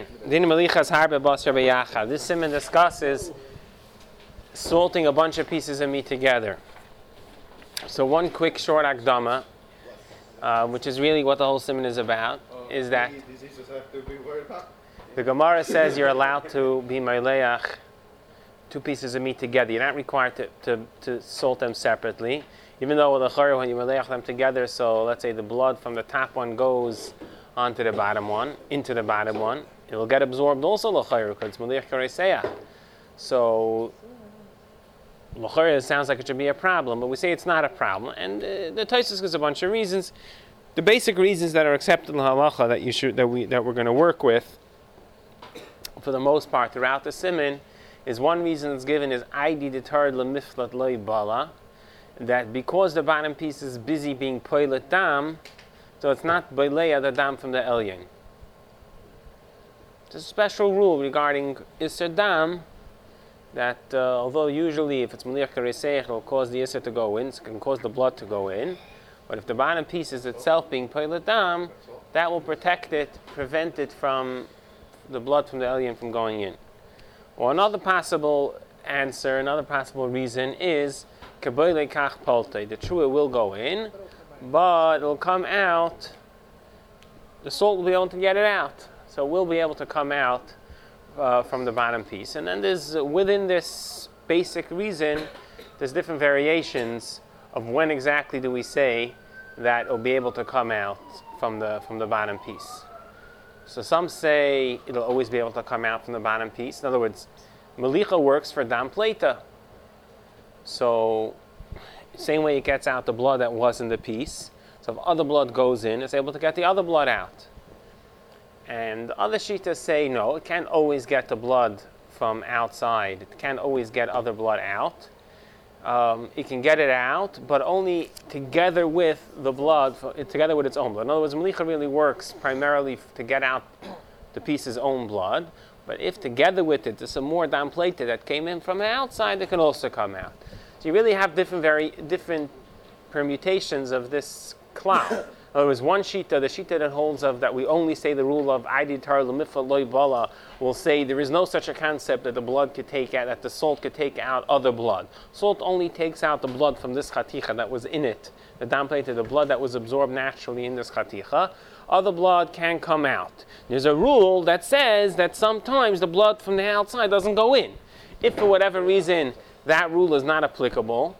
Okay, Din Melichas Harbe Basar B'Yachad. This simon discusses salting a bunch of pieces of meat together. So one quick short akdama, which is really what the whole simon is about, is that the Gemara says you're allowed to be meileach two pieces of meat together. You're not required to salt them separately, even though with a chayr when you meileach them together, so let's say the blood from the top one goes onto the bottom one, into the bottom one, it will get absorbed also l'chayr because it's meileach kareseach. So l'chayr, it sounds like it should be a problem, but we say it's not a problem, and the Tosfos gives a bunch of reasons. The basic reasons that are accepted in halacha that we're going to work with, for the most part throughout the siman, is one reason that's given is aidi detar lemiflat loy bala, that because the bottom piece is busy being poilet dam, so it's not boileya the dam from the elyon. It's a special rule regarding iser dam, that although usually if it's meliach kareseich, it will cause the iser to go in, it can cause the blood to go in, but if the bottom piece is itself being poilet dam, that will protect it, prevent it from the blood from the elyon from going in. Or another possible answer, another possible reason is kaboile kach polte. The true it will go in, but it will come out. The salt will be able to get it out, so it will be able to come out from the bottom piece. And then there's within this basic reason, there's different variations of when exactly do we say that it will be able to come out from the bottom piece. So some say it'll always be able to come out from the bottom piece. In other words, melicha works for dam pleta. So same way it gets out the blood that was in the piece. So if other blood goes in, it's able to get the other blood out. And other shittas say no, it can't always get the blood from outside. It can't always get other blood out. It can get it out, but only together with the blood, together with its own blood. In other words, melicha really works primarily to get out the piece's own blood, but if together with it there's some more dam pleta that came in from the outside, it can also come out. So you really have different permutations of this klal. In other words, one shita, the shita that holds of that we only say the rule of aidi tar lemifla loy bala, will say there is no such a concept that the blood could take out, that the salt could take out other blood. Salt only takes out the blood from this chaticha that was in it, the dam pleta, the blood that was absorbed naturally in this chaticha. Other blood can come out. There's a rule that says that sometimes the blood from the outside doesn't go in. If for whatever reason that rule is not applicable,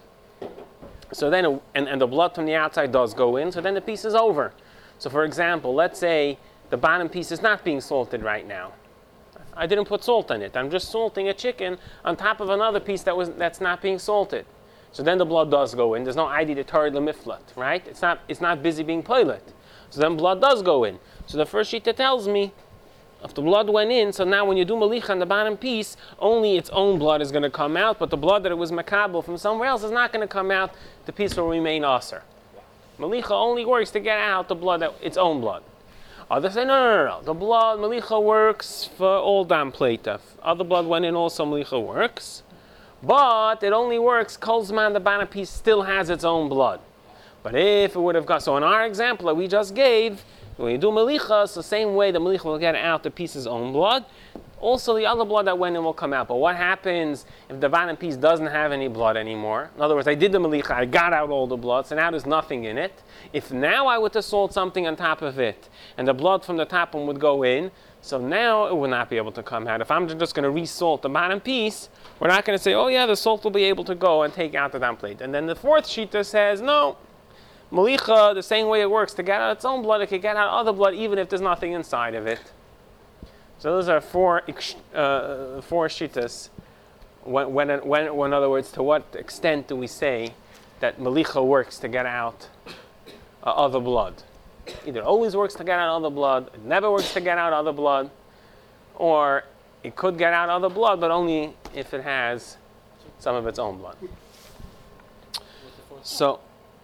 so then, and the blood from the outside does go in, so then the piece is over. So for example, let's say the bottom piece is not being salted right now. I didn't put salt on it. I'm just salting a chicken on top of another piece that's not being salted. So then the blood does go in. There's no ID to tar lemiflat, right? It's not busy being poilet. So then blood does go in. So the first shita tells me, if the blood went in, so now when you do melicha on the bottom piece, only its own blood is going to come out, but the blood that it was makabel from somewhere else is not going to come out. The piece will remain aser. Melicha only works to get out the blood, its own blood. Others say, no. The blood, melicha works for all dam pleta. Other blood went in, also melicha works. But it only works, kolzman, the bottom piece still has its own blood. But if it would have got, so in our example that we just gave, when you do melicha, it's the same way the melicha will get out the piece's own blood. Also, the other blood that went in will come out. But what happens if the bottom piece doesn't have any blood anymore? In other words, I did the melicha, I got out all the blood, so now there's nothing in it. If now I were to salt something on top of it, and the blood from the top one would go in, so now it would not be able to come out. If I'm just going to resalt the bottom piece, we're not going to say, oh yeah, the salt will be able to go and take out the dam plate. And then the fourth shita says, no. Melicha, the same way it works, to get out its own blood, it can get out other blood even if there's nothing inside of it. So those are four shittas. When, in other words, to what extent do we say that melicha works to get out other blood? Either it always works to get out other blood, it never works to get out other blood, or it could get out other blood, but only if it has some of its own blood. So,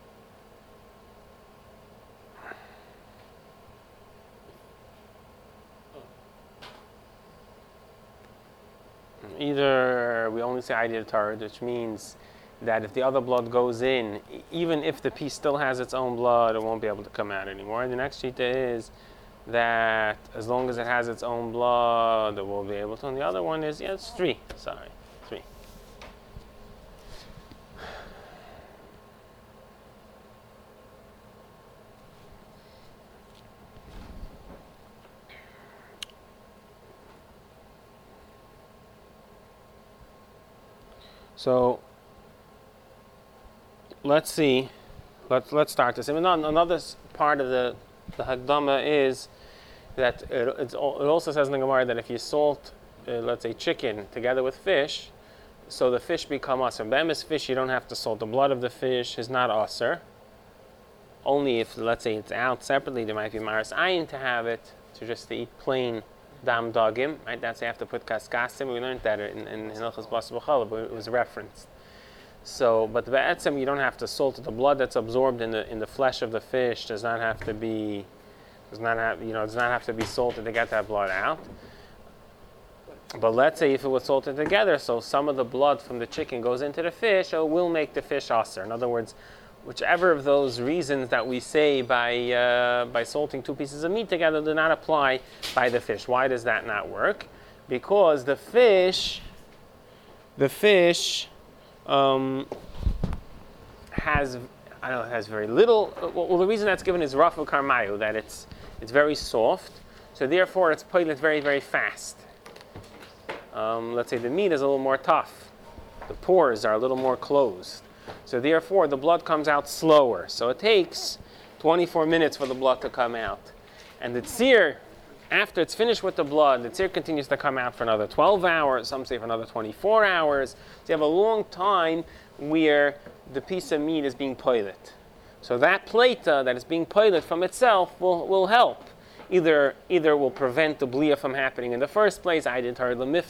either we only say idea tar, which means that if the other blood goes in, even if the piece still has its own blood, it won't be able to come out anymore. And the next shita is that as long as it has its own blood, it will be able to. And the other one is, it's 3. Sorry, 3. So let's see. Let's start this. Another part of the Hagdama is that it also says in the Gemara that if you salt, let's say, chicken together with fish, so the fish become aser. Be'emes fish, you don't have to salt. The blood of the fish is not aser. Only if, let's say, it's out separately, there might be maris ayin to have it, to eat plain dam dagim. Right? That's after put kaskasim. We learned that in Hilchos Basar B'challah, but it was referenced. So, but the be'etzem, you don't have to salt it. The blood that's absorbed in the flesh of the fish does not have to be salted to get that blood out. But let's say if it was salted together, so some of the blood from the chicken goes into the fish, it will make the fish aser. In other words, whichever of those reasons that we say by salting 2 pieces of meat together do not apply by the fish. Why does that not work? Because the fish has very little. Well, the reason that's given is rafu karmayu, that it's very soft, so therefore it's poilet very, very fast. Let's say the meat is a little more tough, the pores are a little more closed, so therefore the blood comes out slower. So it takes 24 minutes for the blood to come out, and the tzir, after it's finished with the blood, the tzir continues to come out for another 12 hours, some say for another 24 hours. So you have a long time where the piece of meat is being poilet. So that plata that is being poilet from itself will help. Either will prevent the blia from happening in the first place, or even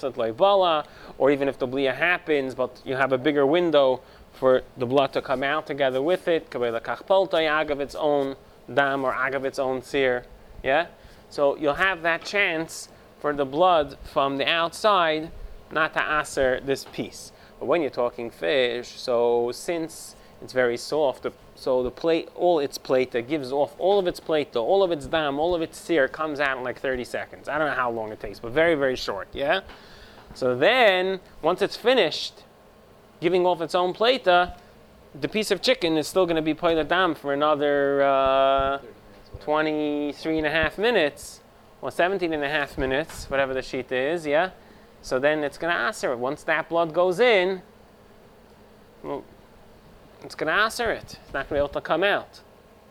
if the blia happens, but you have a bigger window for the blood to come out together with it, agav its own dam or agav its own tzir. Yeah? So you'll have that chance for the blood from the outside not to aser this piece. But when you're talking fish, so since it's very soft, so the plate, all its plate that gives off all of its plate, all of its dam, all of its sear comes out in like 30 seconds. I don't know how long it takes, but very, very short, yeah? So then, once it's finished giving off its own plate, the piece of chicken is still going to be poilet dam for another 23 and a half minutes, or 17 and a half minutes, whatever the sheet is, yeah? So then it's going to aser it. Once that blood goes in, well, it's going to aser it. It's not going to be able to come out.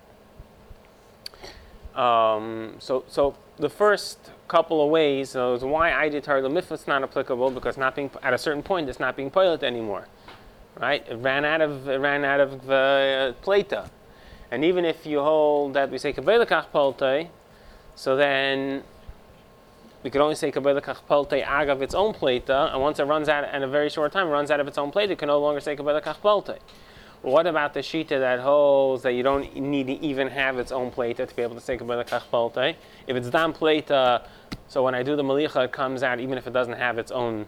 So the first couple of ways, is why I deter the mitzvah is not applicable, because not being, at a certain point it's not being poilet anymore, right? It ran out of plata. And even if you hold that we say kabbalah kach paltei, so then we could only say kabbalah kach paltei agav its own plata, and once it runs out in a very short time, it runs out of its own plata, you can no longer say kabbalah kach paltei. What about the shita that holds that you don't need to even have its own plata to be able to say kabbalah kach paltei? If it's dam plata, so when I do the malicha, it comes out even if it doesn't have its own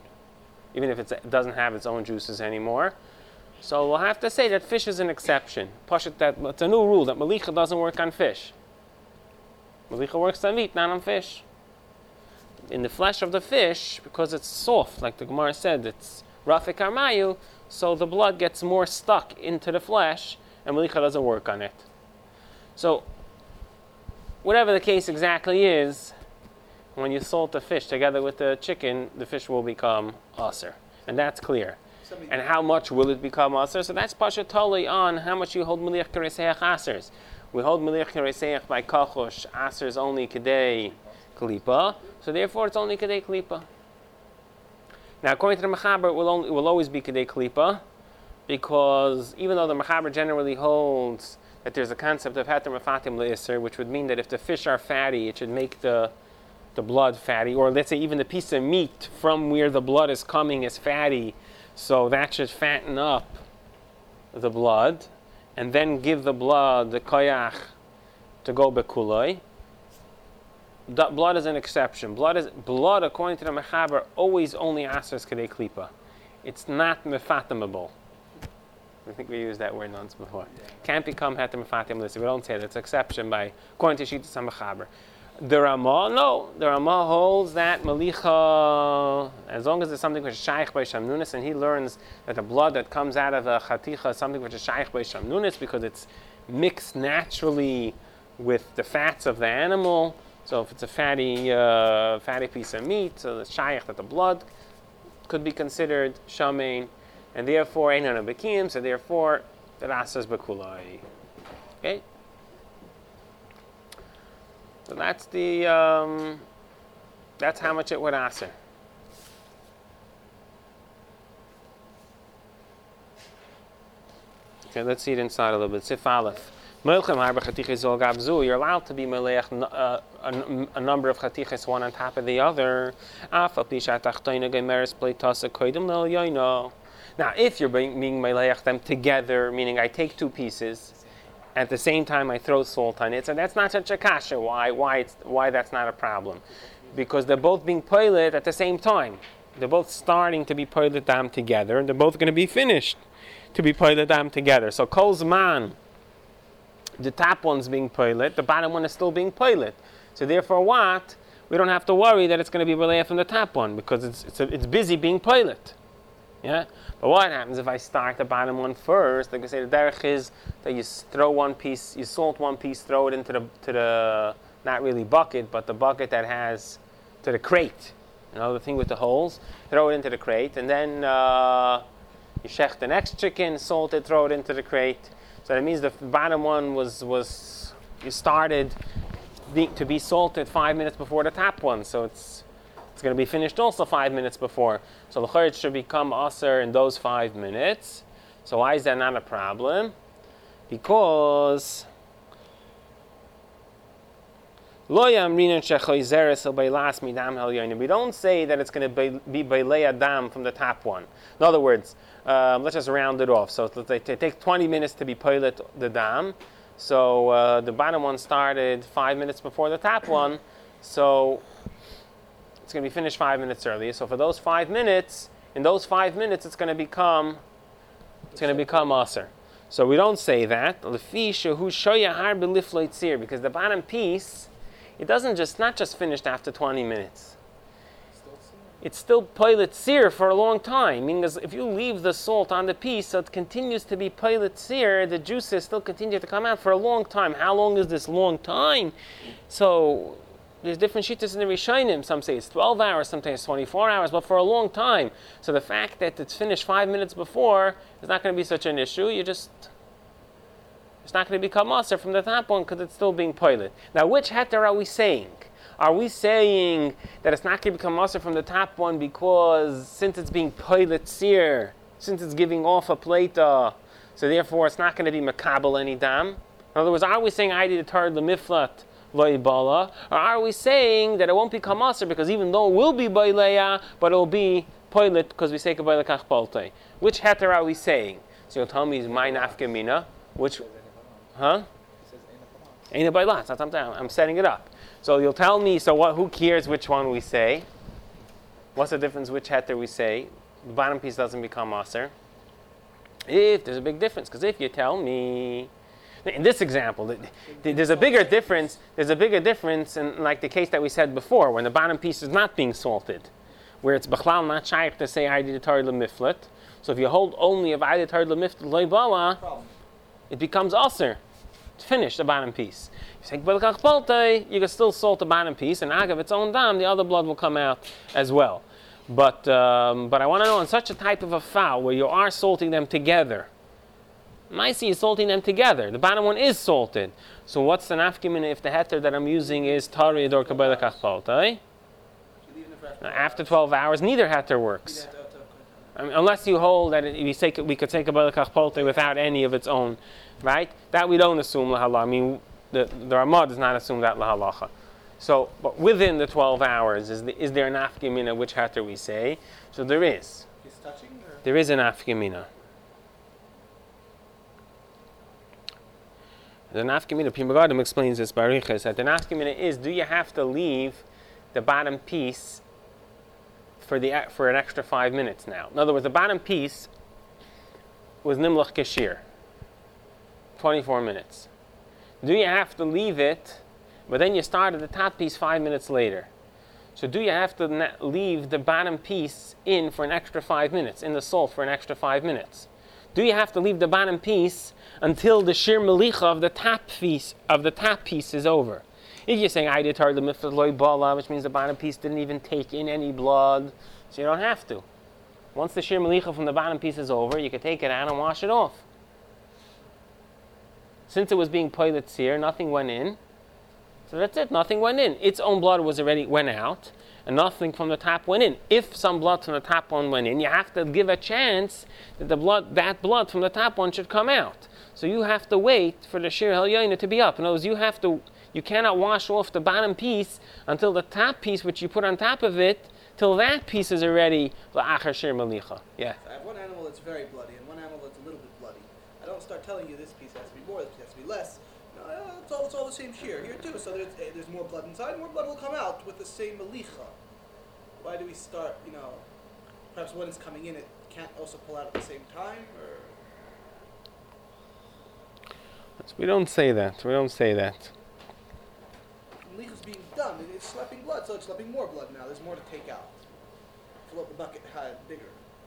juices anymore. So we'll have to say that fish is an exception. Pashut, that it's a new rule that malicha doesn't work on fish. Malicha works on meat, not on fish. In the flesh of the fish, because it's soft, like the Gemara said, it's rafik armayu, so the blood gets more stuck into the flesh, and malicha doesn't work on it. So, whatever the case exactly is, when you salt the fish together with the chicken, the fish will become aser, and that's clear. And how much will it become aser? So that's pasha totally on how much you hold miliach kereseach asers. We hold miliach kereseach by kachosh, asers only kedei klipa, so therefore it's only kedei klipa. Now according to the Mechaber, it will always be kedei klipa, because even though the Mechaber generally holds that there's a concept of heter mefatim le'iser, which would mean that if the fish are fatty, it should make the blood fatty, or let's say even the piece of meat from where the blood is coming is fatty, so that should fatten up the blood, and then give the blood the koyach to go bekuloi. Blood is an exception. Blood, according to the Mechaber, always only asers kedei klipa. It's not mefatimable. I think we used that word once before. Can't become heter mefatim lisa. We don't say that. It's exception according to Shittas HaMechaber. The Ramah holds that Malicha, as long as it's something which is Shaykh by Shamnunis, and he learns that the blood that comes out of a Chaticha is something which is Shaykh by Shamnunis because it's mixed naturally with the fats of the animal. So if it's a fatty piece of meat, so the Shaykh that the blood could be considered Shamein, and therefore Einan Bekim, so therefore the Rasas Bekulai. Okay? So that's that's how much it would aser. Okay, let's see it inside a little bit. Sif Aleph. You're allowed to be meleach a number of chatiches one on top of the other. Now, if you're being meleach them together, meaning I take two pieces, at the same time I throw salt on it, so that's not such a kasha. Why that's not a problem? Because they're both being poilet at the same time. They're both starting to be poilet dam together, and they're both going to be finished to be poilet dam together. So kol zman, the top one's being poilet, the bottom one is still being poilet. So therefore what? We don't have to worry that it's going to be relayed from the top one, because it's busy being poilet. Yeah? But what happens if I start the bottom one first? Like I say, the derech is that you throw one piece, you salt one piece, throw it into the not really bucket, but the bucket that has, to the crate. You know, the thing with the holes. Throw it into the crate, and then you shech the next chicken, salt it, throw it into the crate. So that means the bottom one was you started to be salted 5 minutes before the top one. So it's going to be finished also 5 minutes before. So the chayit should become aser in those 5 minutes. So why is that not a problem? Because we don't say that it's going to be bailei adam from the top one. In other words, let's just round it off. So it take 20 minutes to be poilet the dam. So the bottom one started 5 minutes before the top one. So it's going to be finished 5 minutes earlier. So for those 5 minutes, in those 5 minutes, it's going to become aser. So we don't say that. Because the bottom piece, it's not just finished after 20 minutes. It's still poilet sear for a long time. Meaning, if you leave the salt on the piece, so it continues to be poilet sear, the juices still continue to come out for a long time. How long is this long time? So there's different shittas in the Rishonim. Some say it's 12 hours, sometimes 24 hours, but for a long time. So the fact that it's finished 5 minutes before is not going to be such an issue. It's not going to become aser from the top one because it's still being poilet. Now, which heter are we saying? Are we saying that it's not going to become aser from the top one because since it's being poilet sear, since it's giving off a plata, so therefore it's not going to be makabel any dam? In other words, are we saying I did a tar lemiflat loy bala, or are we saying that it won't become aser because even though it will be boileya, but it will be poilet because we say kaboyle kach palte? Which heter are we saying? So you'll tell me is my nafkamina, which, huh? Ain't a bailat. I'm setting it up. So you'll tell me, who cares which one we say? What's the difference which heter we say? The bottom piece doesn't become aser. If there's a big difference, because if you tell me, in this example, there's a bigger difference. There's a bigger difference in like the case that we said before, when the bottom piece is not being salted, where it's b'chlal not shaykh to say I did a tar lemiflet. So if you hold only of I did a tar lemiflet loy bala, it becomes aser. It's finished, the bottom piece. You say, you can still salt the bottom piece, and agav its own dam, the other blood will come out as well. But I want to know, in such a type of a fowl, where you are salting them together, Maisi is salting them together. The bottom one is salted. So what's the nafkimin if the heter that I'm using is tarid or kabbalah kachpaltai? After 12 hours, neither heter works. I mean, unless you hold that we could take kabbalah kachpaltai without any of its own, right? That we don't assume lahalah. I mean, the Ramah does not assume that lahalacha. So, but within the 12 hours, is there an afkamina which heter we say? So there is. He's touching? Or? There is an afkamina. The nafkamina, Pimagadim explains this, Barichas, that the nafkamina is, do you have to leave the bottom piece for an extra 5 minutes now? In other words, the bottom piece was nimlach kashir, 24 minutes. Do you have to leave it but then you started the top piece 5 minutes later. So do you have to leave the bottom piece in for an extra 5 minutes, in the salt for an extra 5 minutes? Do you have to leave the bottom piece until the shir melicha of the top piece is over? If you're saying I did tar lemifad loy bala, which means the bottom piece didn't even take in any blood, so you don't have to. Once the shir melicha from the bottom piece is over, you can take it out and wash it off. Since it was being poilet seer, nothing went in. So that's it, nothing went in. Its own blood went out, and nothing from the top went in. If some blood from the top one went in, you have to give a chance that that blood from the top one should come out. So you have to wait for the shir helyona to be up. In other words, you cannot wash off the bottom piece until the top piece, which you put on top of it, till that piece is already la'achar shir melicha. Yeah. I have one animal that's very bloody and one animal that's a little bit bloody. I don't start telling you this piece has to be more, this piece has to be less. No, it's all the same shear here too. So there's more blood inside, more blood will come out with the same melicha. Why do we start? Perhaps when it's coming in, it can't also pull out at the same time, or we don't say that. Melicha's being done. It's schlepping blood, so it's schlepping more blood now. There's more to take out. Fill up the bucket bigger.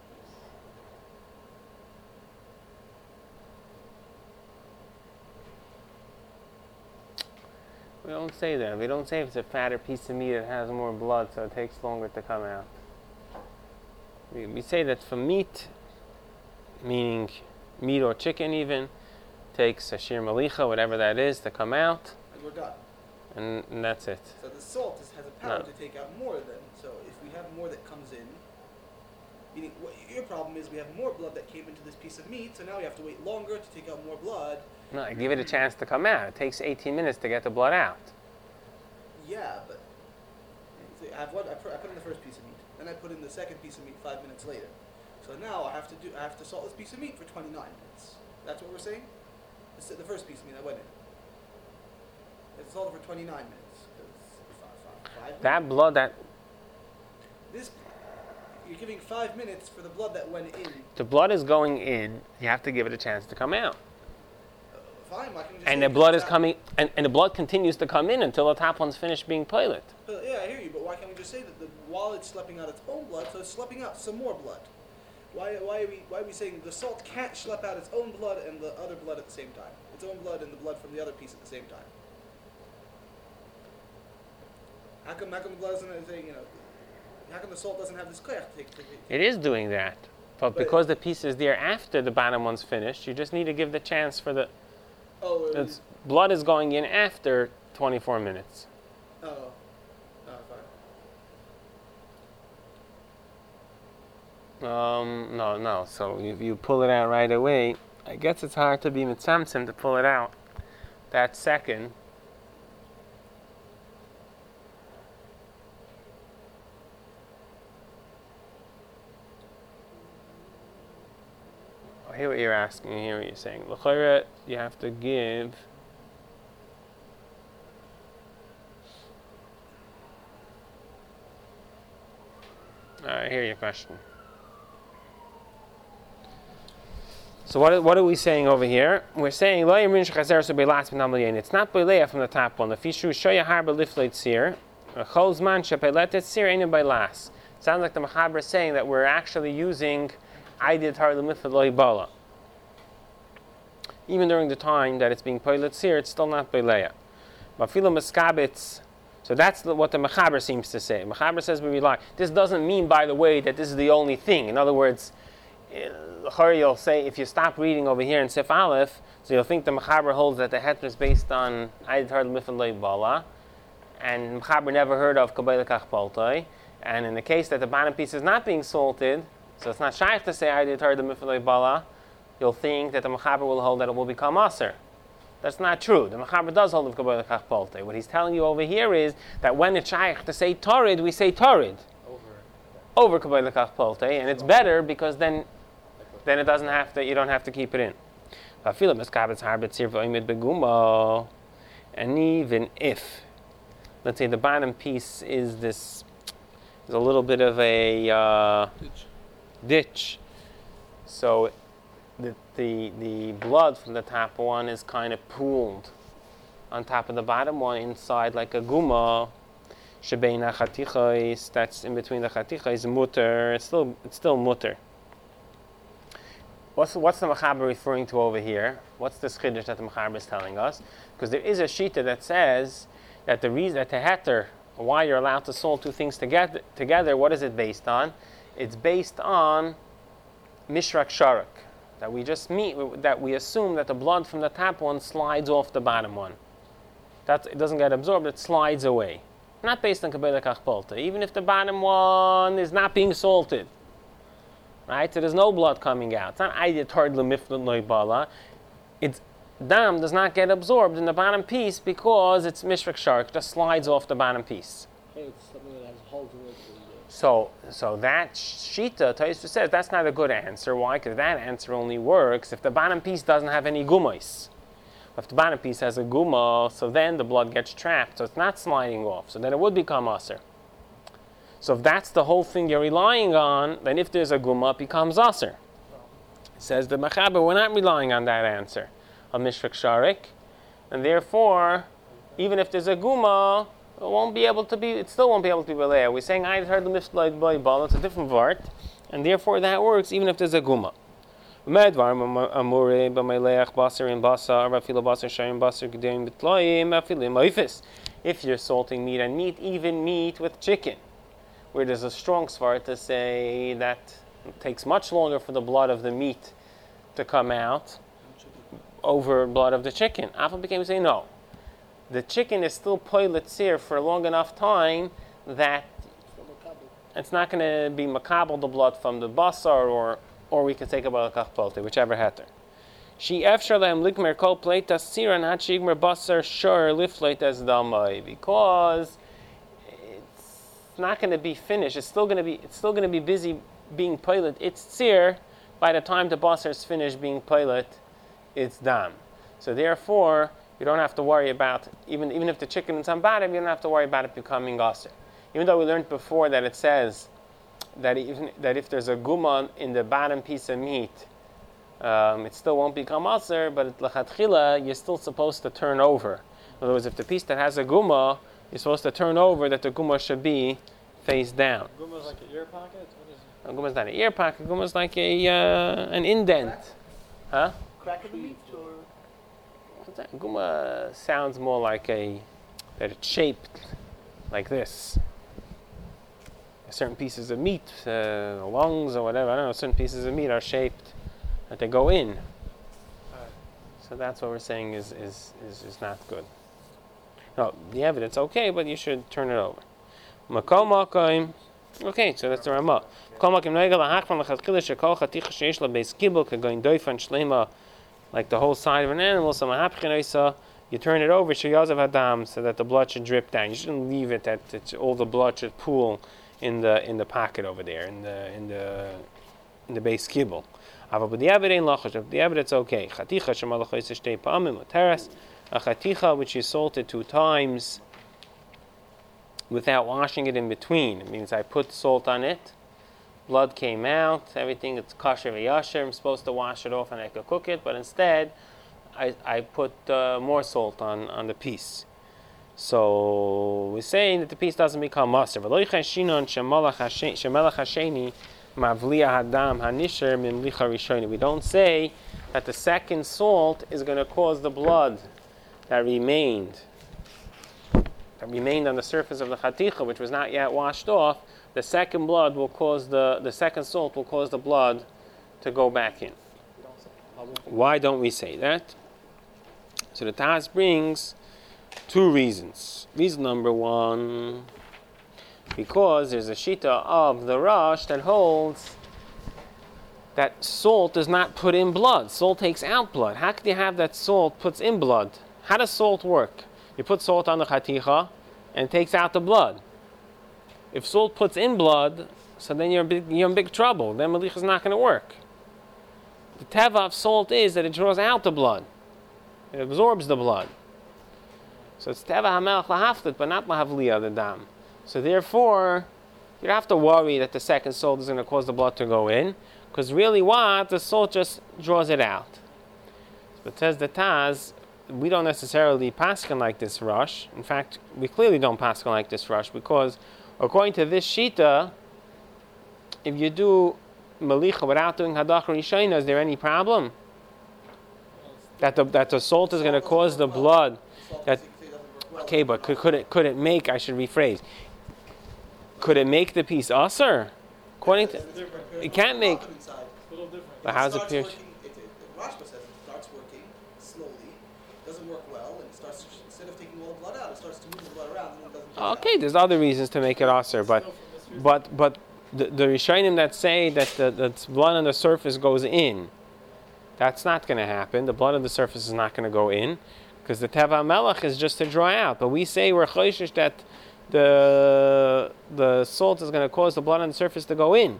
We don't say that. We don't say if it's a fatter piece of meat that has more blood, so it takes longer to come out. We say that for meat, meaning meat or chicken even, takes a shir malicha, whatever that is, to come out. And we're done. And that's it. So the salt has a power to take out more then. So if we have more that comes in, meaning your problem is we have more blood that came into this piece of meat, so now we have to wait longer to take out more blood. No, give it a chance to come out. It takes 18 minutes to get the blood out. Yeah, but I put in the first piece of meat, then I put in the second piece of meat 5 minutes later. So now I have to salt this piece of meat for 29 minutes. That's what we're saying? The first piece of meat I went in. It's salted for 29 minutes. That blood you're giving 5 minutes for the blood that went in. The blood is going in. You have to give it a chance to come out. Fine, I can just and the blood is coming, and the blood continues to come in until the top one's finished being pilot. Yeah, I hear you, but why can't we just say that while it's schlepping out its own blood, so it's schlepping out some more blood? Why are we saying the salt can't schlep out its own blood and the other blood at the same time? Its own blood and the blood from the other piece at the same time. How come the blood doesn't how come the salt doesn't have this koyach to take? It is doing that, but because the piece is there after the bottom one's finished, you just need to give the chance for the. Blood is going in after 24 minutes. Fine. No. So if you pull it out right away, I guess it's hard to be mitzamtzim to pull it out that second. I hear what you're asking, I hear what you're saying. L'chayra, you have to give. I hear your question. So what are we saying over here? We're saying it's not boileya from the top one. The fishu shoya harba lifleit sir. Cholzman shepelet sir ain't bailas. Sounds like the Mechaber is saying that we're actually using Aidid Har Lemifad Lo Yibala. Even during the time that it's being poilet seer, it's still not boileya. Mafilo Meskabitz. So that's what the Mechaber seems to say. Mechaber says we rely. This doesn't mean, by the way, that this is the only thing. In other words, you'll say, if you stop reading over here in Sif Aleph, so you'll think the Mechaber holds that the heter is based on Aidid Har Lemifad Lo Yibala, and Mechaber never heard of Kabbalah Kach Poltoi. And in the case that the bottom piece is not being salted, so it's not shaykh to say I did heard the miflei bala, you'll think that the Mechaber will hold that it will become aser. That's not true. The Mechaber does hold of Kabbalah Kach Poltei. What he's telling you over here is that when it's shaykh to say Torid, we say Torid. Over Kabbalah Kach Poltei, and it's better because then it doesn't have to, you don't have to keep it in. And even if, let's say the bottom piece is a little bit of a ditch. So the blood from the top one is kind of pooled on top of the bottom one, inside like a guma. Shebeina chatichos, that's in between the chatichos, mutter. It's still mutter. What's the Mechaber referring to over here? What's the chiddush that the Mechaber is telling us? Because there is a shita that says that the reason that the heter, why you're allowed to salt two things together, what is it based on? It's based on mishrak sharak, that we assume that the blood from the top one slides off the bottom one. It doesn't get absorbed; it slides away. Not based on kabbalah kachpolta. Even if the bottom one is not being salted, right? So there's no blood coming out. It's not ayat hard lemifnut noibala. Its dam does not get absorbed in the bottom piece because it's mishrak shark, just slides off the bottom piece. Okay, it's something that has a hole to it. So that shita, Taisva says, that's not a good answer. Why? Because that answer only works if the bottom piece doesn't have any gumais. If the bottom piece has a guma, so then the blood gets trapped, so it's not sliding off. So then it would become aser. So if that's the whole thing you're relying on, then if there's a guma, it becomes aser. Says the Mechaber, we're not relying on that answer of mishrak sharik, and therefore, even if there's a guma, it still won't be able to be belea. We're saying I heard the misled by ball. It's a different vart, and therefore that works even if there's a guma. If you're salting meat and meat, even meat with chicken, where there's a strong svart to say that it takes much longer for the blood of the meat to come out over blood of the chicken. Alpha became say no. The chicken is still poilet sear for a long enough time that it's not going to be makabel the blood from the basar, or we can take about a kachpolte, whichever hatter. She efshar lehem likmer kol plate tasira not shigmer basar shor liflate as damai, because it's not going to be finished. It's still going to be busy being poilet. It's sear by the time the basar is finished being poilet. It's dam. So therefore, you don't have to worry about, even if the chicken is on bottom, you don't have to worry about it becoming aser. Even though we learned before that it says that if there's a guma in the bottom piece of meat, it still won't become aser, but l'chatchila, you're still supposed to turn over. In other words, if the piece that has a guma, you're supposed to turn over, that the guma should be face down. Guma is like an ear pocket? What is it? A guma is not an ear pocket, guma is like an indent. Huh? Crack of the meat, or Guma sounds more like that it's shaped like this. Certain pieces of meat, lungs or whatever, I don't know, certain pieces of meat are shaped that they go in. So that's what we're saying is not good. No, the evidence okay, but you should turn it over. Okay, so that's the Ramah. Like the whole side of an animal, so you turn it over so that the blood should drip down. You shouldn't leave it that all the blood should pool in the pocket over there, in the base kibble. But the evidence okay. A chaticha which is salted 2 times without washing it in between. It means I put salt on it, blood came out, everything, it's kosher v'yasher, I'm supposed to wash it off and I could cook it, but instead I put more salt on the piece. So we're saying that the piece doesn't become maser. We don't say that the second salt is going to cause the blood that remained on the surface of the chaticha, which was not yet washed off. The second blood will cause the second salt will cause the blood to go back in. Why don't we say that? So the Taz brings 2 reasons. Reason number 1, because there's a shita of the Rosh that holds that salt does not put in blood. Salt takes out blood. How can you have that salt puts in blood? How does salt work? You put salt on the chaticha and it takes out the blood. If salt puts in blood, so then you're in big trouble. Then malicha is not going to work. The teva of salt is that it draws out the blood. It absorbs the blood. So it's teva hamelach lahaflit, but not lahavliya, the dam. So therefore, you don't have to worry that the second salt is going to cause the blood to go in, because really the salt just draws it out. But says the Taz, we don't necessarily paskin like this rush. In fact, we clearly don't paskin like this rush because according to this shita, if you do malicha without doing hadach rishayna, is there any problem? That the salt is going to cause the blood. Okay, but could it make? I should rephrase. Could it make the piece usher? According to, it can't make. It's a little different. But how's it pierce? Rashba says it starts working slowly, doesn't work well, and it starts, instead of taking all the blood out, it starts to move the blood around and then it doesn't take it out. Okay, there's other reasons to make it usher, but the Rishonim that say that the blood on the surface goes in, that's not going to happen. The blood on the surface is not going to go in, because the Teva Melech is just to draw out. But we say we're choishish that the salt is going to cause the blood on the surface to go in.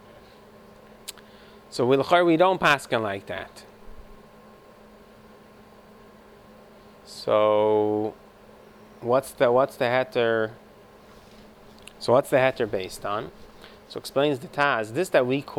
So we don't paskin like that. So what's the heter? So what's the heter based on? So explains the Taz. This that we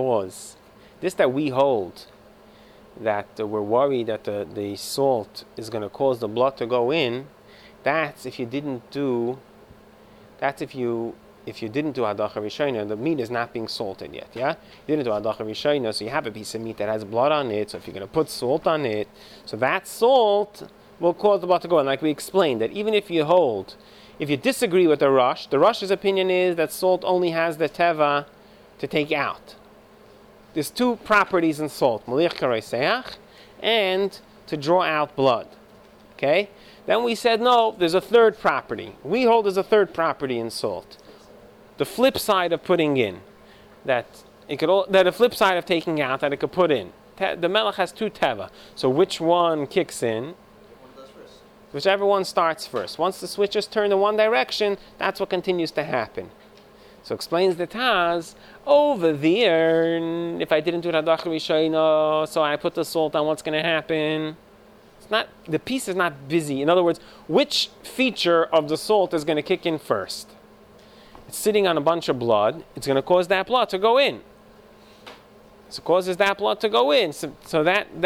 hold, that we're worried that the salt is going to cause the blood to go in. That's if you didn't do. That's if you didn't do hadacha rishayna, the meat is not being salted yet. Yeah, you didn't do hadacha rishayna, so you have a piece of meat that has blood on it. So if you're going to put salt on it, so that salt will cause the blood to go in. Like we explained, that even if you disagree with the Rush's opinion is that salt only has the teva to take out. There's two properties in salt, malich kareiseach, and to draw out blood. Okay? Then we said, no, there's a third property. We hold there's a third property in salt. The flip side of putting in. That the flip side of taking out, that it could put in. The melech has two teva. So which one kicks in? Whichever one starts first. Once the switches turn in one direction, that's what continues to happen. So explains the Taz, over there, if I didn't do Hadach Rishayna, so I put the salt on, what's going to happen? The piece is not busy. In other words, which feature of the salt is going to kick in first? It's sitting on a bunch of blood. It's going to cause that blood to go in. So it causes that blood to go in. So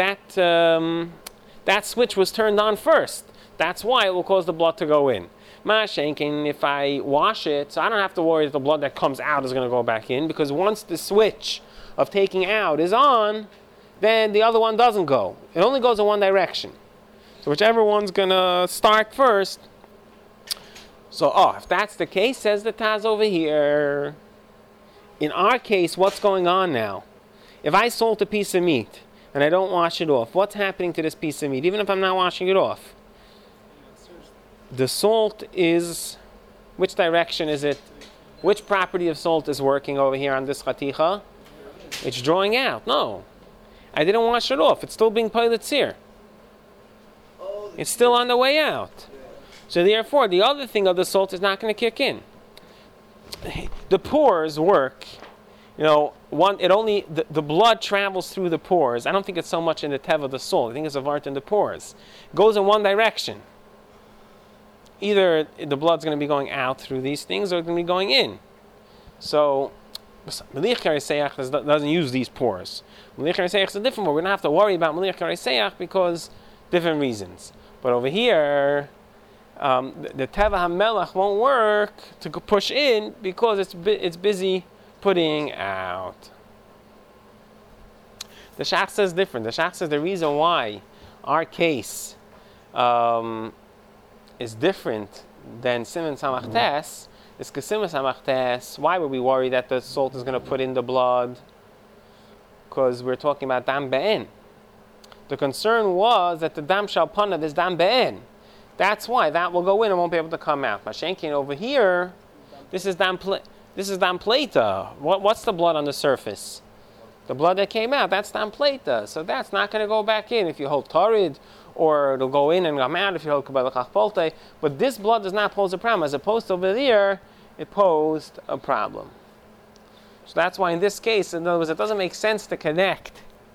that switch was turned on first. That's why it will cause the blood to go in. Ma'ashenkin, if I wash it, so I don't have to worry that the blood that comes out is going to go back in, because once the switch of taking out is on, then the other one doesn't go. It only goes in one direction. So whichever one's going to start first. So, if that's the case, says the Taz over here, in our case, what's going on now? If I salt a piece of meat and I don't wash it off, what's happening to this piece of meat, even if I'm not washing it off? The salt is, which direction is it? Which property of salt is working over here on this chaticha? It's drawing out. No. I didn't wash it off. It's still being pilot sear. It's still on the way out. So therefore, the other thing of the salt is not going to kick in. The pores work. The blood travels through the pores. I don't think it's so much in the tev of the salt. I think it's a vart in the pores. It goes in one direction. Either the blood's going to be going out through these things, or it's going to be going in. So, Melich Kareiseach doesn't use these pores. Melich Kareiseach is a different one. We don't have to worry about Melich Kareiseach because different reasons. But over here, the Teva HaMelech won't work to push in because it's busy putting out. The Shach says different. The Shach says the reason why our case is different than Siman Samach Tes is because Siman Samach Tes, why were we worried that the salt is going to put in the blood? Because we're talking about Dam Be'en. The concern was that the Dam Shal Panav is Dam Be'en. That's why that will go in and won't be able to come out. Mashenkin over here, this is Dam Pleta. What's the blood on the surface? The blood that came out, that's Dam Pleta. So that's not going to go back in if you hold Tarid, or it'll go in and come out if you hold Kabbalah Chachpolte. But this blood does not pose a problem. As opposed to over there, it posed a problem. So that's why in this case, in other words, it doesn't make sense to connect.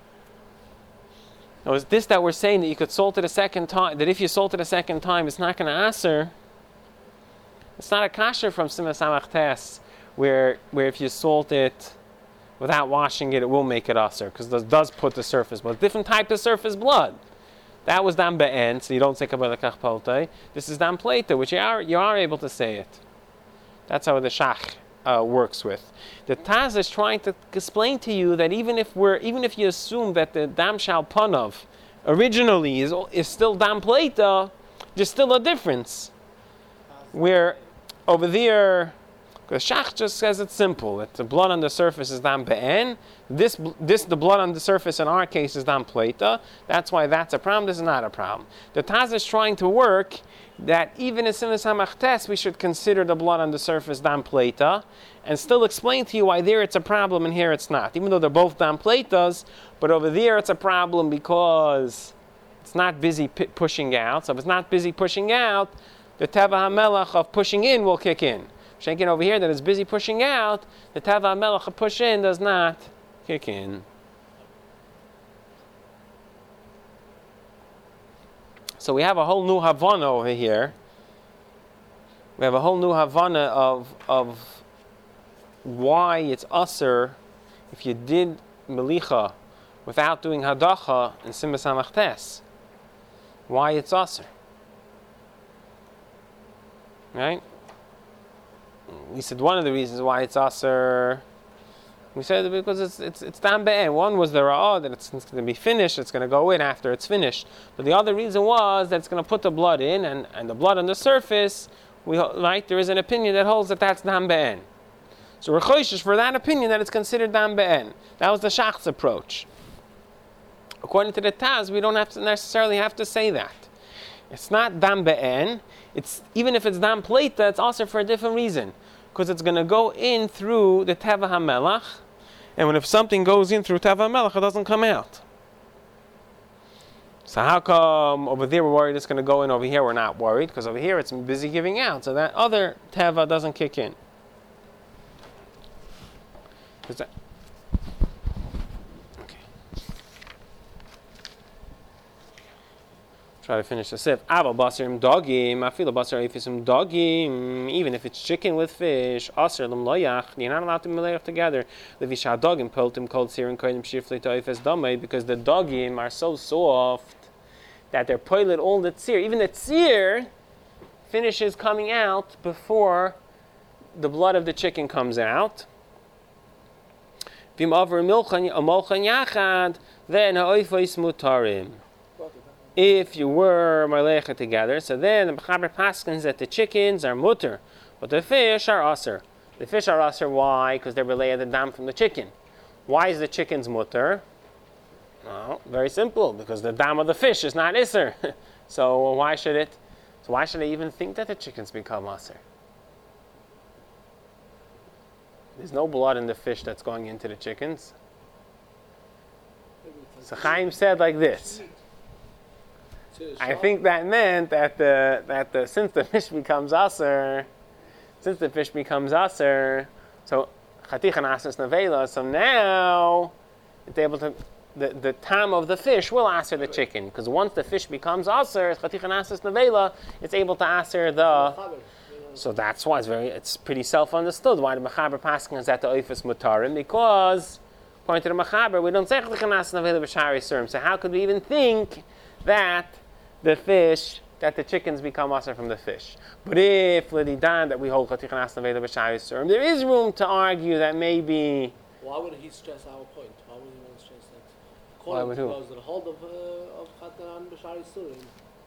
It was this that we're saying that you could salt it a second time, that if you salt it a second time, it's not going to aser. It's not a kasher from Siman Samach Tes, where if you salt it without washing it, it will make it aser, because it does put the surface blood. Different type of surface blood. That was dam be'en, so you don't say kabbalah kach poltei. This is dam pleita, which you are able to say it. That's how the shach works with. The Taz is trying to explain to you that even if you assume that the dam shal panov originally is still dam pleita, there's still a difference. Where over there, the shach just says it's simple, that the blood on the surface is dam be'en. The blood on the surface in our case is dam pleita. That's why that's a problem. This is not a problem. The Taz is trying to work that even in Sinas HaMachtes we should consider the blood on the surface dam pleita, and still explain to you why there it's a problem and here it's not. Even though they're both dam pleitas, but over there it's a problem because it's not busy pushing out. So if it's not busy pushing out, the teva hamelach of pushing in will kick in. Shankin over here that is busy pushing out, the teva hamelach of push in does not kick in. So we have a whole new Havana over here. We have a whole new Havana of why it's usher if you did melicha without doing hadacha in Simas HaMachtes. Why it's usher. Right? We said one of the reasons why it's usher. We said because it's dam be'en. One was the ra'ah that it's going to be finished, it's going to go in after it's finished. But the other reason was that it's going to put the blood in, and the blood on the surface, there is an opinion that holds that that's dam be'en. So we're choishish for that opinion that it's considered dam be'en. That was the shach's approach. According to the Taz, we don't necessarily have to say that. It's not dam be'en. Even if it's dam pleita, it's also for a different reason. Because it's going to go in through the teva hamelach, and if something goes in through teva hamelach, it doesn't come out. So how come over there we're worried it's going to go in, over here we're not worried? Because over here it's busy giving out, so that other teva doesn't kick in. Try to finish the sif. Aval basarim dogim, afilo basar ifisim dogim. Even if it's chicken with fish, aser lam loyach. You're not allowed to melech together. Levisha dogim poltim called sirin koidim shifli toifes damei, because the dogim are so soft that they're poilet all the tzir. Even the tzir finishes coming out before the blood of the chicken comes out. Vim over milchan yachad, then ha'oifos mutarim. If you were malecha together, so then the Mechaber paskins that the chickens are mutter, but the fish are aser. The fish are aser, why? Because they're related the dam from the chicken. Why is the chicken's mutter? Well, very simple, because the dam of the fish is not iser. So why should I even think that the chickens become aser? There's no blood in the fish that's going into the chickens. So Chaim said like this. I think that meant that since the fish becomes aser, so chatichan asers nevela, so now it's able to, the tam of the fish will aser the chicken, because once the fish becomes aser, chatichan asers nevela, it's able to aser the. So that's why it's pretty self-understood why the Mechaber Paskin is at the oifus mutarim, because according to the Mechaber we don't say chatichan asers nevela b'shari surim. So how could we even think that the chickens become aser from the fish? But if l'didan that we hold chatichan asna v'eda b'shari surim, there is room to argue that maybe. Why would he stress our point? Why would he want to stress that? Why would who? Because the hold of chatichan b'shari surim.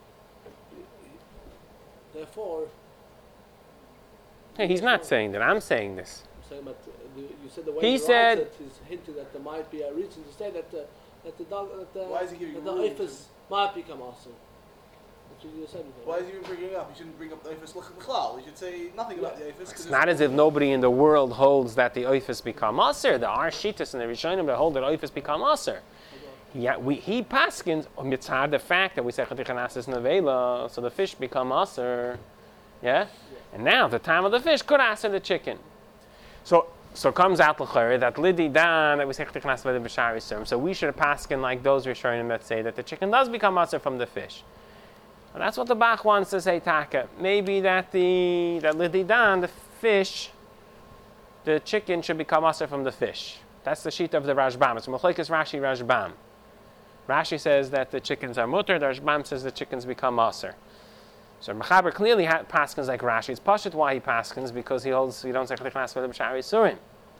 Therefore. Hey, he's not saying that. I'm saying this. I'm saying, but you said the way he said it is hinted that there might be a reason to say that the why is he giving the ifas might become aser. Why is he even bringing it up? He shouldn't bring up the Oifus L'chlal. He should say nothing about the Oifus. It's not as if nobody in the world holds that the Oifus become Aser. There are Shitas and the Rishonim that hold that Oifus become Aser. Yeah, he paskins mitzad the fact that we say Chatichan Asers Nevela, so the fish become Aser. Yeah? And now the time of the fish could Aser the chicken. So comes out l'chayr that lidi dan that we say Chatichan Asers Nevela b'shari surim. So we should paskin like those Rishonim that say that the chicken does become Aser from the fish. And that's what the Bach wants to say, Taka. Maybe that Lididan, the fish, the chicken should become aser from the fish. That's the sheet of the Rashbam. It's Mechlekes Rashi Rashbam. Rashi says that the chickens are mutter. The Rashbam says the chickens become aser. So Mechaber clearly paskins like Rashi. It's pashut why he paskins, because he holds you don't say chetichnas v'le b'shari surim.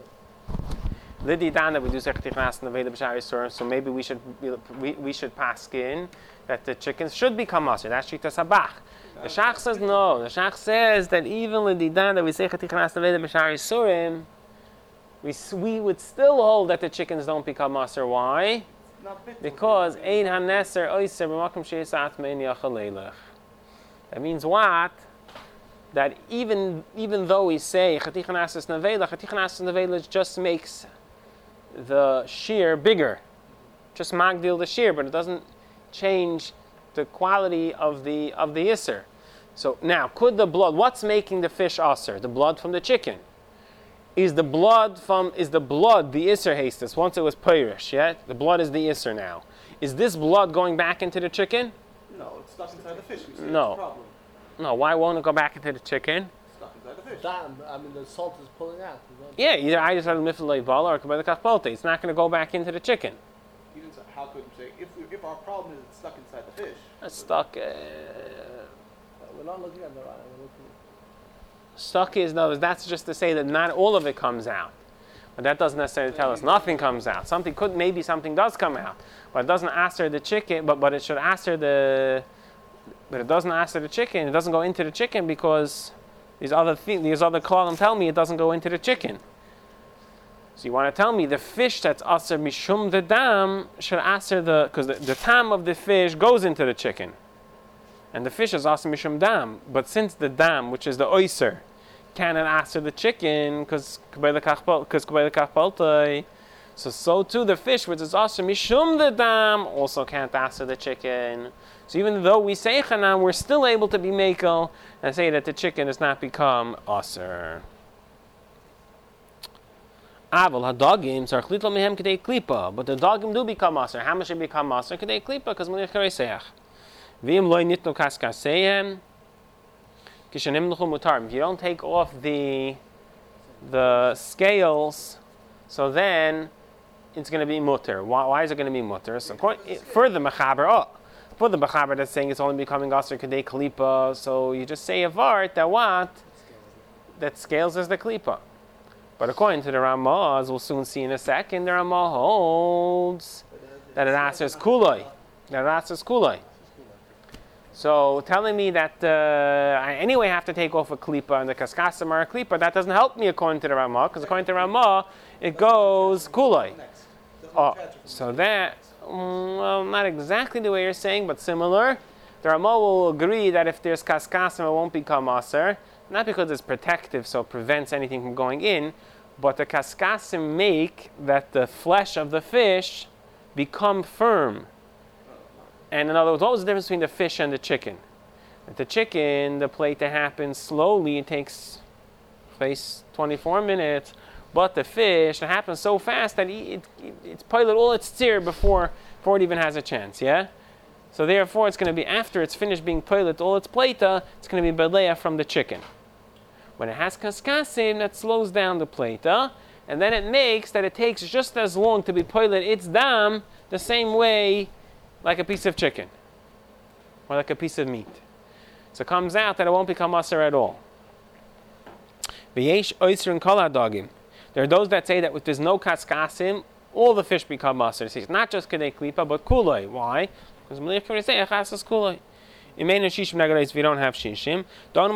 Lidi dan that we do say chetichnas v'le b'shari surim. So maybe we should paskin that the chickens should become aser. That's shita sabach. The Shach says no. The Shach says that even lidi dan that we say chetichnas v'le b'shari surim, we would still hold that the chickens don't become aser. Why? Because ein haneser oiser b'makom she'esat mein yachaleilach. That means what? That even though we say chatichanas nevela just makes the shear bigger, just magdil the shear, but it doesn't change the quality of the iser. So now, could the blood? What's making the fish aser? The blood from the chicken. Is the blood the iser hastes? Once it was pirish, yeah. The blood is the iser now. Is this blood going back into the chicken? No, it's stuck inside the fish. We say No. That's a problem. No, why won't it go back into the chicken? It's stuck inside the fish. Damn, I mean the salt is pulling out. Yeah, either I just had a miflei bala or by the kachpolte. It's not going to go back into the chicken. You didn't say, how could you say if our problem is it's stuck inside the fish? It's stuck. We're not looking at the right. We're looking. Stuck is no. That's just to say that not all of it comes out. But that doesn't necessarily tell us nothing comes out. Maybe something does come out, but it doesn't answer the chicken. But it should answer the. But it doesn't answer the chicken. It doesn't go into the chicken because these other kolam tell me it doesn't go into the chicken. So you want to tell me the fish that's aser mishum the dam should aser because the tam of the fish goes into the chicken, and the fish is aser mishum dam. But since the dam, which is the oyser, cannot aser the chicken because kubay kachpoltay, so too the fish which is aser mishum the dam also can't aser the chicken. So even though we say chanam, we're still able to be mekel and say that the chicken has not become aser. Aval hadagim sarchlitol mehem kedei klipa, but the dagim do become aser. How much they become aser? Kedei klipa, because meliach kareseach. V'im loy nitno kaskasehem kishanim nuchu mutar. If you don't take off the scales, so then it's going to be mutter. Why is it going to be mutter? So for the mechaber that's saying it's only becoming aser kedei klipa, so you just say a vart that what? That scales is the klipa. But according to the Ramah, as we'll soon see in a second, the Ramah holds that it asers kuloi. That it asers kuloi. So telling me that I anyway have to take off a klipa and the kaskasim are a klipa, that doesn't help me according to the Ramah, because according to the Ramah, it goes kuloi. Oh, so that, well, not exactly the way you're saying, but similar. The Ramah will agree that if there's kaskasim, it won't become aser. Not because it's protective, so it prevents anything from going in, but the kaskasim make that the flesh of the fish become firm. And in other words, what was the difference between the fish and the chicken? With the chicken, the plate happens slowly, it takes 24 minutes, but the fish, it happens so fast that it's pilot all its tzir before it even has a chance, yeah? So therefore, it's going to be after it's finished being pilot all its plata, it's going to be beleah from the chicken. When it has kaskasim, that slows down the plata, and then it makes that it takes just as long to be pilot its dam the same way like a piece of chicken or like a piece of meat. So it comes out that it won't become aser at all. V'yesh oyser and kol hadagim. There are those that say that if there's no kaskasim, all the fish become aser. It's not just kedei klipa, but kuloi. Why? Because Melech can say echasas kuloi. If we don't have shishim,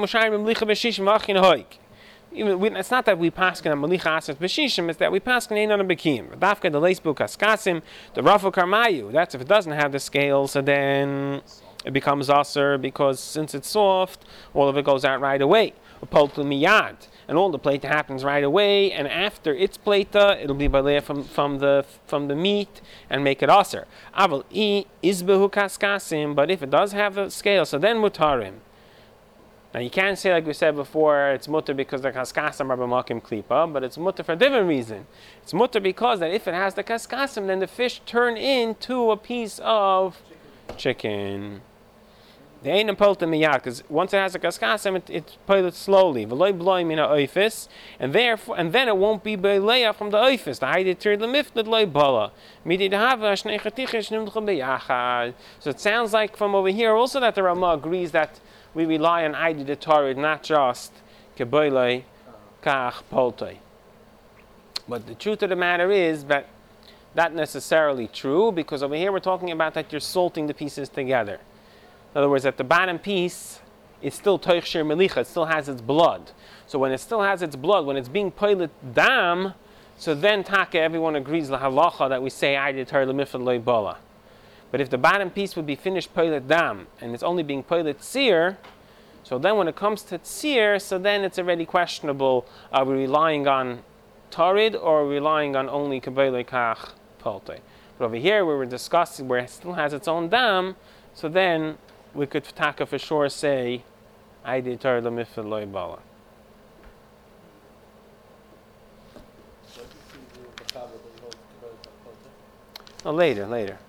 it's not that we paskin on melicha asas b'shishim; it's that we paskin ain't on a bekim. Dafka the leisbu kaskasim, the rafu karmayu. That's if it doesn't have the scales, so then it becomes aser because since it's soft, all of it goes out right away. Upoltu miyad, and all the plata happens right away, and after its plata, it'll be baleh from the meat and make it aser. Aval izbehu kaskasim, but if it does have the scale, so then mutarim. Now you can't say like we said before, it's mutter because the kaskasim are b'makim klipa, but it's mutter for a different reason. It's mutter because that if it has the kaskasim, then the fish turn into a piece of chicken. The ain't polta miyad, because once it has a kaskasem, it's pilot slowly. V'loy bloy min ha'oifis, and then it won't be beleya from the oifis. The haidit tir lemifned loy bala. Midi dehava shnei chatichish nimdcha beyachad. So it sounds like from over here also that the Rama agrees that we rely on haidit tarid, not just keboilei kach poltei. But the truth of the matter is that not necessarily true, because over here we're talking about that you're salting the pieces together. In other words, that the bottom piece is still toich shir melicha, it still has its blood. So when it still has its blood, when it's being poilet dam, so then taka, everyone agrees la halacha that we say aydit her lemifad loy bala. But if the bottom piece would be finished poilet dam, and it's only being poilet seer, so then when it comes to tzir, so then it's already questionable, are we relying on tarid or relying on only kabelei kach polte? But over here where we're discussing where it still has its own dam, so then we could taka for sure say aydit her lemifad loy bala. So I can see the Bachava that he holds Kabbalah Polte. No, later.